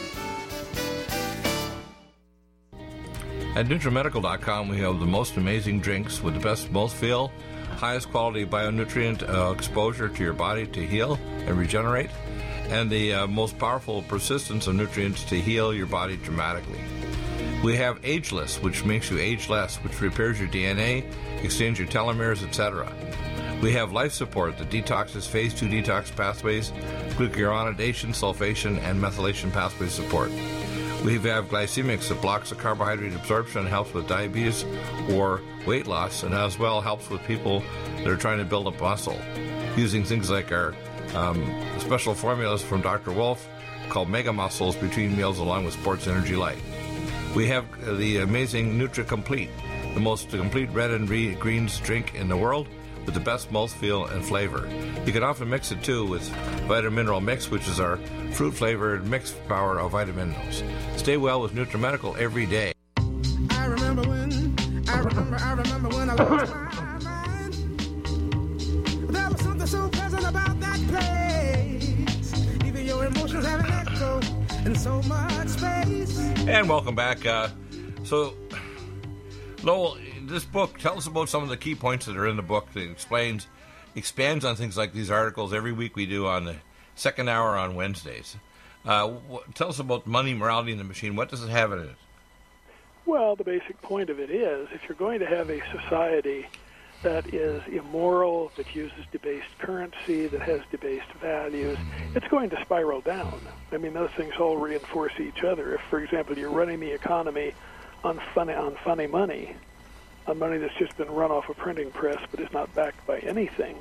At NutriMedical.com, we have the most amazing drinks with the best mouthfeel, highest quality bionutrient exposure to your body to heal and regenerate, and the most powerful persistence of nutrients to heal your body dramatically. We have Ageless, which makes you age less, which repairs your DNA, extends your telomeres, etc. We have Life Support that detoxes phase 2 detox pathways, glucuronidation, sulfation, and methylation pathway support. We have Glycemics that blocks the carbohydrate absorption and helps with diabetes or weight loss, and as well helps with people that are trying to build up muscle, using things like our special formulas from Dr. Wolf called Mega Muscles between meals along with Sports Energy Light. We have the amazing NutriComplete, the most complete red and greens drink in the world, with the best mouthfeel and flavor. You can often mix it too with Vitamin Mineral Mix, which is our fruit-flavored mixed power of vitamin minerals. Stay well with NutriMedical every day. I remember when I lost my mind. There was something so pleasant about that place. Even your emotions have an echo in so much space. And welcome back. So, Lowell, this book, tell us about some of the key points that are in the book that expands on things like these articles every week we do on the second hour on Wednesdays. Tell us about Money, Morality, and the Machine. What does it have in it? Well, the basic point of it is, if you're going to have a society that is immoral, that uses debased currency, that has debased values, it's going to spiral down. I mean, those things all reinforce each other. If, for example, you're running the economy on funny money, on money that's just been run off a printing press but is not backed by anything,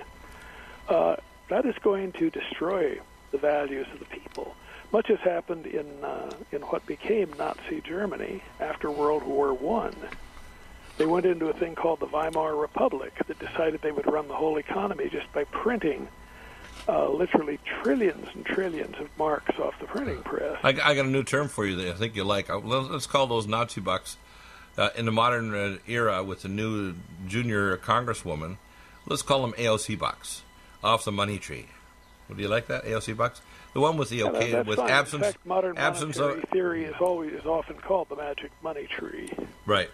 that is going to destroy the values of the people. Much has happened in what became Nazi Germany after World War I. They went into a thing called the Weimar Republic that decided they would run the whole economy just by printing literally trillions and trillions of marks off the printing press. I got a new term for you that I think you like. Let's call those Nazi bucks in the modern era with the new junior congresswoman. Let's call them AOC bucks off the money tree. Would you like that, AOC bucks? The one with the with fine. absence. In fact, modern absence monetary of, theory is often called the magic money tree. Right.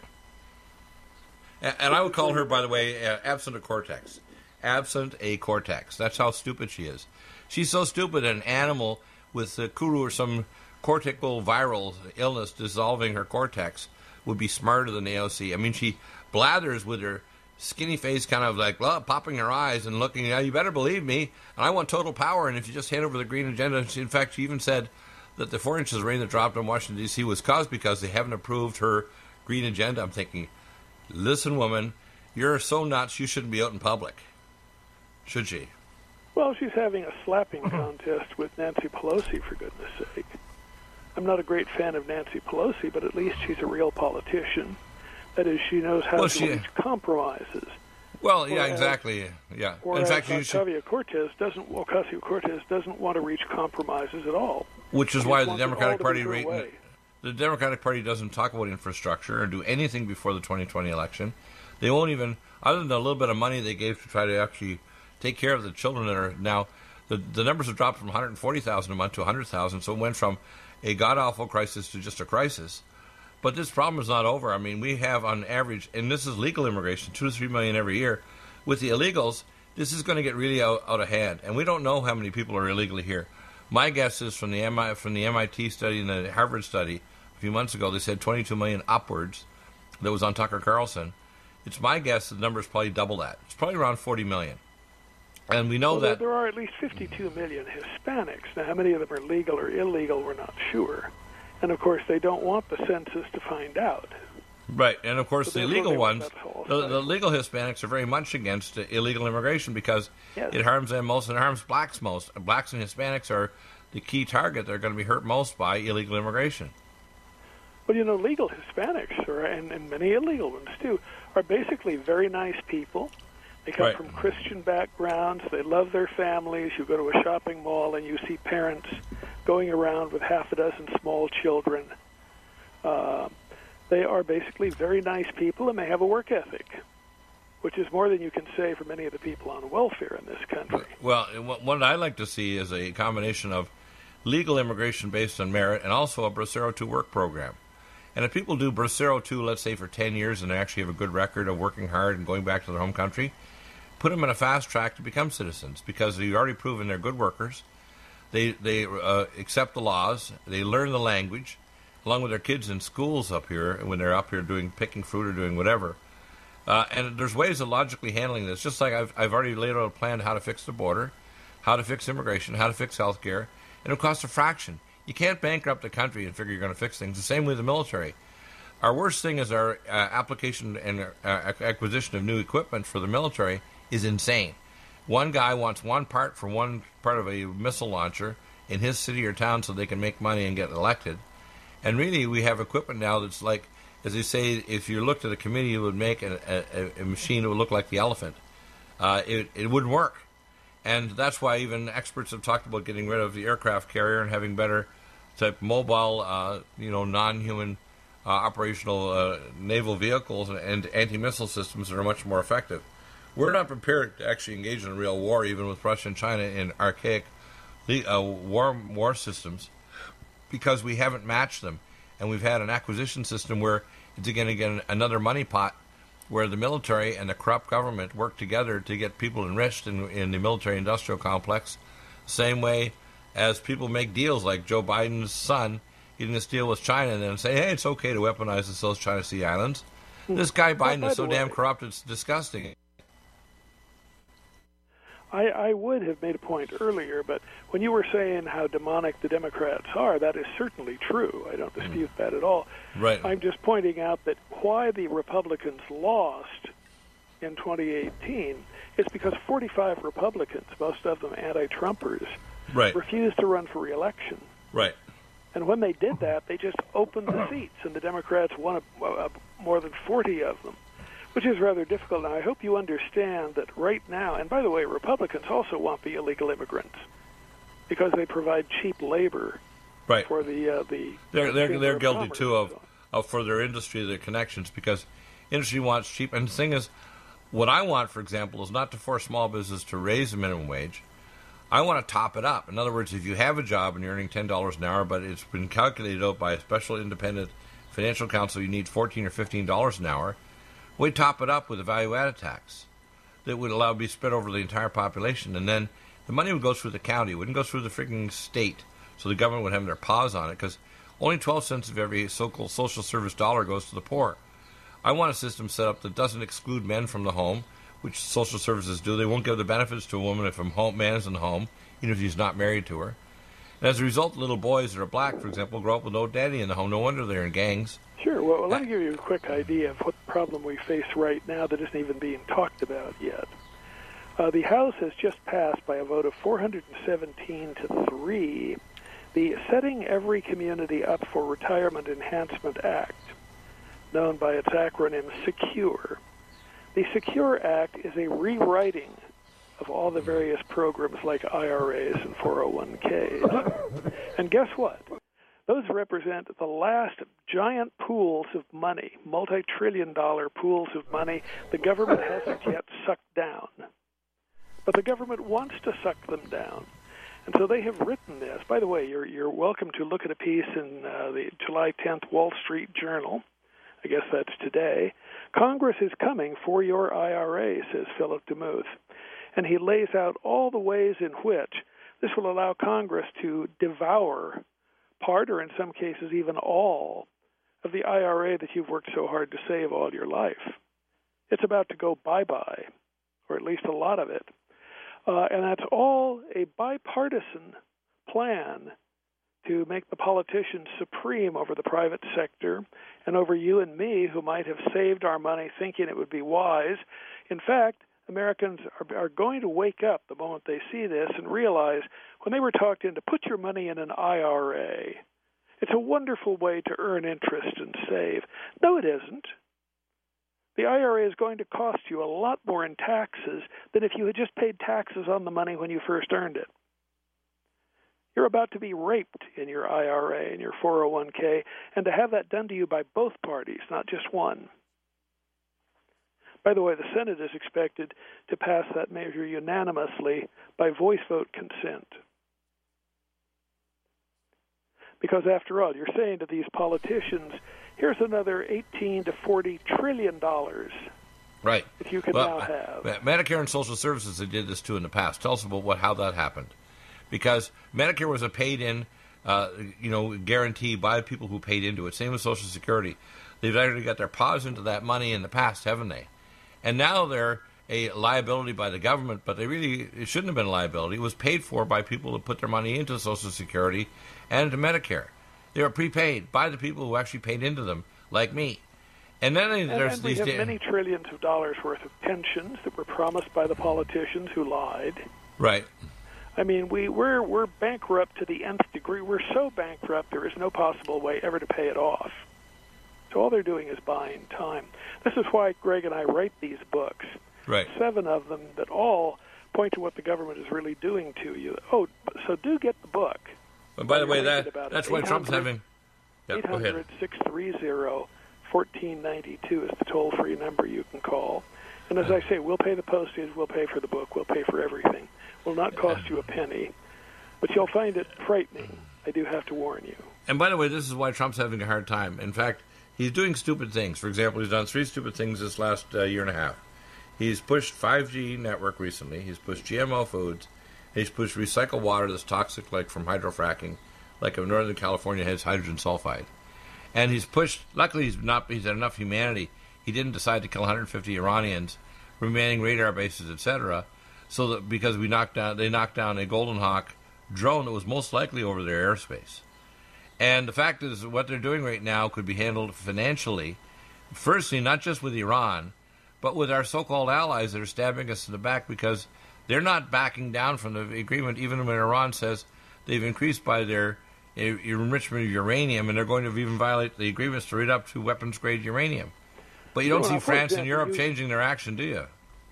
And I would call her, by the way, absent a cortex. Absent a cortex. That's how stupid she is. She's so stupid, an animal with kuru or some cortical viral illness dissolving her cortex would be smarter than AOC. I mean, she blathers with her skinny face kind of like popping her eyes and looking, you better believe me, and I want total power, and if you just hand over the green agenda. In fact, she even said that the 4 inches of rain that dropped on Washington, D.C. was caused because they haven't approved her green agenda. I'm thinking, listen, woman, you're so nuts you shouldn't be out in public. Should she? Well, she's having a slapping contest with Nancy Pelosi, for goodness sake. I'm not a great fan of Nancy Pelosi, but at least she's a real politician. That is, she knows how to reach compromises. Well, yeah, exactly. Yeah. In fact, Ocasio-Cortez doesn't want to reach compromises at all. Which is why the Democratic Party doesn't talk about infrastructure or do anything before the 2020 election. They won't even, other than a little bit of money they gave to try to actually take care of the children that are now, the numbers have dropped from 140,000 a month to 100,000, so it went from a god-awful crisis to just a crisis. But this problem is not over. I mean, we have on average, and this is legal immigration, 2 to 3 million every year. With the illegals, this is going to get really out of hand, and we don't know how many people are illegally here. My guess is from the MIT study and the Harvard study a few months ago, they said 22 million upwards. That was on Tucker Carlson. It's my guess the number is probably double that. It's probably around 40 million. And we know that there are at least 52 million Hispanics. Now, how many of them are legal or illegal, we're not sure. And, of course, they don't want the census to find out. Right, and, of course, the illegal ones, the legal Hispanics are very much against illegal immigration because it harms them most and it harms blacks most. Blacks and Hispanics are the key target. They're going to be hurt most by illegal immigration. Well, you know, legal Hispanics, and many illegal ones, too, are basically very nice people. They come from Christian backgrounds. They love their families. You go to a shopping mall and you see parents going around with half a dozen small children. They are basically very nice people, and they have a work ethic, which is more than you can say for many of the people on welfare in this country. Well, what I'd like to see is a combination of legal immigration based on merit and also a Bracero 2 work program. And if people do Bracero 2, let's say, for 10 years and they actually have a good record of working hard and going back to their home country, put them in a fast track to become citizens because they've already proven they're good workers. They accept the laws. They learn the language, along with their kids in schools up here when they're up here picking fruit or doing whatever. And there's ways of logically handling this. Just like I've already laid out a plan how to fix the border, how to fix immigration, how to fix health care, and it'll cost a fraction. You can't bankrupt the country and figure you're going to fix things. The same with the military. Our worst thing is our application and acquisition of new equipment for the military is insane. One guy wants one part for one part of a missile launcher in his city or town so they can make money and get elected. And really, we have equipment now that's like, as they say, if you looked at a committee, it would make a machine that would look like the elephant. It wouldn't work. And that's why even experts have talked about getting rid of the aircraft carrier and having better type mobile, non-human operational naval vehicles and anti-missile systems that are much more effective. We're not prepared to actually engage in a real war, even with Russia and China, in archaic war systems, because we haven't matched them. And we've had an acquisition system where it's again another money pot where the military and the corrupt government work together to get people enriched in the military-industrial complex, same way as people make deals like Joe Biden's son getting this deal with China and then say, hey, it's okay to weaponize the South China Sea Islands. This guy Biden is so damn corrupt, it's disgusting. I would have made a point earlier, but when you were saying how demonic the Democrats are, that is certainly true. I don't dispute that at all. Right. I'm just pointing out that why the Republicans lost in 2018 is because 45 Republicans, most of them anti-Trumpers, Right. refused to run for re-election. Right. And when they did that, they just opened the seats, and the Democrats won more than 40 of them, which is rather difficult. Now, I hope you understand that right now, and by the way, Republicans also want the illegal immigrants because they provide cheap labor Right. for the They're guilty commerce too and so on. of for their industry, their connections, because industry wants cheap. And the thing is, what I want, for example, is not to force small business to raise the minimum wage. I want to top it up. In other words, if you have a job and you're earning $10 an hour, but it's been calculated out by a special independent financial counsel, you need $14 or $15 an hour, we top it up with a value-added tax that would allow it to be spread over the entire population. And then the money would go through the county. It wouldn't go through the freaking state. So the government would have their paws on it, because only 12 cents of every so-called social service dollar goes to the poor. I want a system set up that doesn't exclude men from the home, which social services do. They won't give the benefits to a woman if a man is in the home, even if he's not married to her. And as a result, little boys that are black, for example, grow up with no daddy in the home. No wonder they're in gangs. Sure. Well, let me give you a quick idea of what problem we face right now that isn't even being talked about yet. The House has just passed by a vote of 417 to 3 the Setting Every Community Up for Retirement Enhancement Act, known by its acronym SECURE. The SECURE Act is a rewriting of all the various programs like IRAs and 401ks. And guess what? Those represent the last giant pools of money, multi-trillion-dollar pools of money the government hasn't yet sucked down. But the government wants to suck them down. And so they have written this. By the way, you're welcome to look at a piece in the July 10th Wall Street Journal. I guess that's today. Congress is coming for your IRA, says Philip DeMuth. And he lays out all the ways in which this will allow Congress to devour part, or in some cases even all, of the IRA that you've worked so hard to save all your life. It's about to go bye-bye, or at least a lot of it. And that's all a bipartisan plan to make the politicians supreme over the private sector and over you and me, who might have saved our money thinking it would be wise. In fact, Americans are going to wake up the moment they see this and realize when they were talked into put your money in an IRA, it's a wonderful way to earn interest and save. No, it isn't. The IRA is going to cost you a lot more in taxes than if you had just paid taxes on the money when you first earned it. You're about to be raped in your IRA and your 401k, and to have that done to you by both parties, not just one. By the way, the Senate is expected to pass that measure unanimously by voice vote consent. Because after all, you're saying to these politicians, here's another $18 to $40 trillion Right. that you can now have. Medicare and Social Services, they did this too in the past. Tell us about how that happened. Because Medicare was a paid-in, guarantee by people who paid into it. Same with Social Security. They've already got their paws into that money in the past, haven't they? And now they're a liability by the government, but it shouldn't have been a liability. It was paid for by people who put their money into Social Security and into Medicare. They were prepaid by the people who actually paid into them, like me. And then there's we have many trillions of dollars worth of pensions that were promised by the politicians who lied. Right. I mean, we're bankrupt to the nth degree. We're so bankrupt there is no possible way ever to pay it off. So all they're doing is buying time. This is why Greg and I write these books. Right. 7 of them that all point to what the government is really doing to you. Oh, so do get the book. And by the way, that's why Trump's having... Yep, go ahead. 800-630-1492 is the toll-free number you can call. And as I say, we'll pay the postage, we'll pay for the book, we'll pay for everything. Will not cost you a penny. But you'll find it frightening. I do have to warn you. And by the way, this is why Trump's having a hard time. In fact, he's doing stupid things. For example, he's done 3 stupid things this last year and a half. He's pushed 5G network recently. He's pushed GMO foods. He's pushed recycled water that's toxic, like from hydrofracking, like if Northern California has hydrogen sulfide. And he's pushed, luckily he's had enough humanity, he didn't decide to kill 150 Iranians, remaining radar bases, etc., so that because they knocked down a Golden Hawk drone that was most likely over their airspace. And the fact is, what they're doing right now could be handled financially, firstly, not just with Iran, but with our so-called allies that are stabbing us in the back because they're not backing down from the agreement, even when Iran says they've increased by their enrichment of uranium, and they're going to even violate the agreements to rid up to weapons-grade uranium. But you don't see France and Europe changing their action, do you?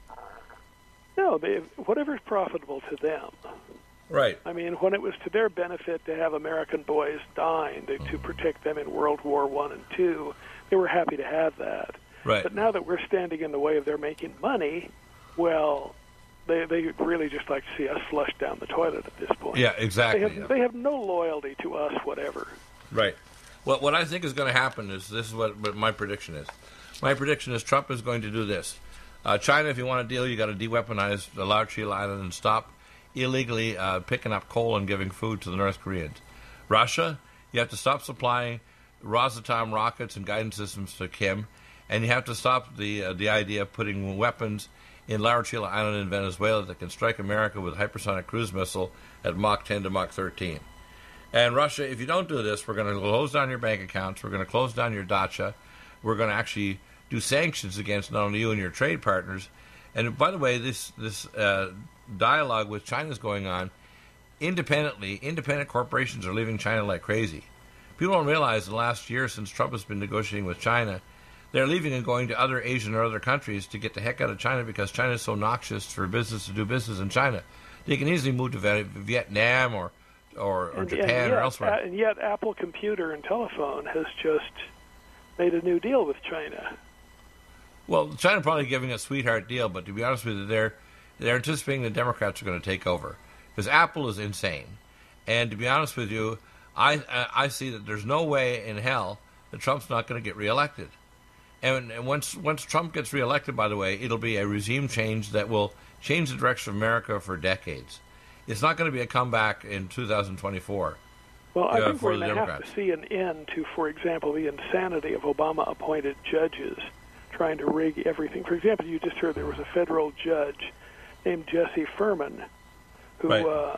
No, whatever's profitable to them. Right. I mean, when it was to their benefit to have American boys dying to protect them in World War I and II, they were happy to have that. Right. But now that we're standing in the way of their making money, well, they really just like to see us flush down the toilet at this point. Yeah, exactly. They have no loyalty to us, whatever. Right. Well, what I think is going to happen is, this is what my prediction is. My prediction is Trump is going to do this. China, if you want a deal, you got to de-weaponize the Lao Chi Island and stop illegally picking up coal and giving food to the North Koreans. Russia, you have to stop supplying Rosatom rockets and guidance systems to Kim, and you have to stop the idea of putting weapons in La Chile Island in Venezuela that can strike America with a hypersonic cruise missile at Mach 10 to Mach 13. And Russia, if you don't do this, we're going to close down your bank accounts, we're going to close down your dacha, we're going to actually do sanctions against not only you and your trade partners. And by the way, this dialogue with China is going on independently. Independent corporations are leaving China like crazy. People don't realize in the last year, since Trump has been negotiating with China, they're leaving and going to other Asian or other countries to get the heck out of China because China is so noxious for business to do business in China. They can easily move to Vietnam or Japan or elsewhere. And yet Apple Computer and Telephone has just made a new deal with China. Well, China probably giving a sweetheart deal, but to be honest with you, they're anticipating the Democrats are going to take over because Apple is insane. And to be honest with you, I see that there's no way in hell that Trump's not going to get reelected. And once Trump gets reelected, by the way, it'll be a regime change that will change the direction of America for decades. It's not going to be a comeback in 2024. Well, I think we're going to have to see an end to, for example, the insanity of Obama-appointed judges trying to rig everything. For example, you just heard there was a federal judge named Jesse Furman who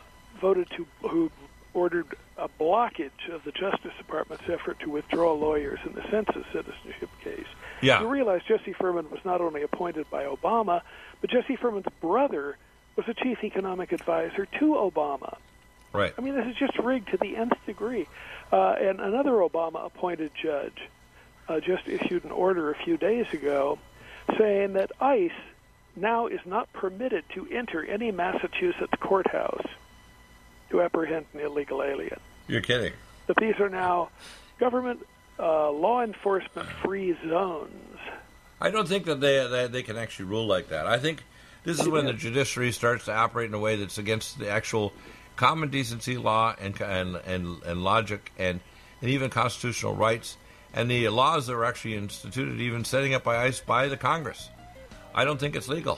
who ordered a blockage of the Justice Department's effort to withdraw lawyers in the census citizenship case. Yeah. You realize Jesse Furman was not only appointed by Obama, but Jesse Furman's brother was a chief economic advisor to Obama. Right. I mean, this is just rigged to the nth degree. And another Obama-appointed judge just issued an order a few days ago saying that ICE now is not permitted to enter any Massachusetts courthouse to apprehend an illegal alien. You're kidding. That these are now government law enforcement-free zones. I don't think that they can actually rule like that. I think this is when the judiciary starts to operate in a way that's against the actual common decency law and logic and even constitutional rights and the laws that were actually instituted, even setting up by ICE by the Congress. I don't think it's legal.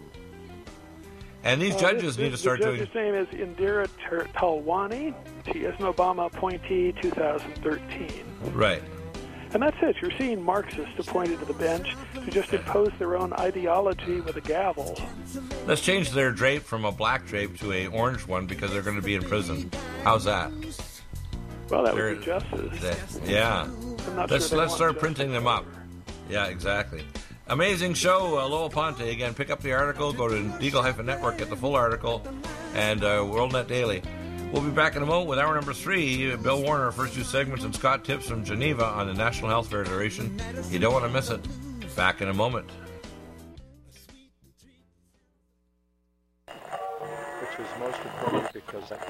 And these judges need to start doing... The judge's name is Indira Talwani. She is an Obama appointee, 2013. Right. And that's it. You're seeing Marxists appointed to the bench to just impose their own ideology with a gavel. Let's change their drape from a black drape to a orange one because they're going to be in prison. How's that? Well, that would be justice. Yeah. Let's start printing them up. Yeah, exactly. Amazing show, Lowell Ponte. Again, pick up the article, go to Deagle-Network, get the full article, and WorldNet Daily. We'll be back in a moment with hour number 3. Bill Warner, first 2 segments, and Scott Tips from Geneva on the National Health Federation. You don't want to miss it. Back in a moment. Which was most important because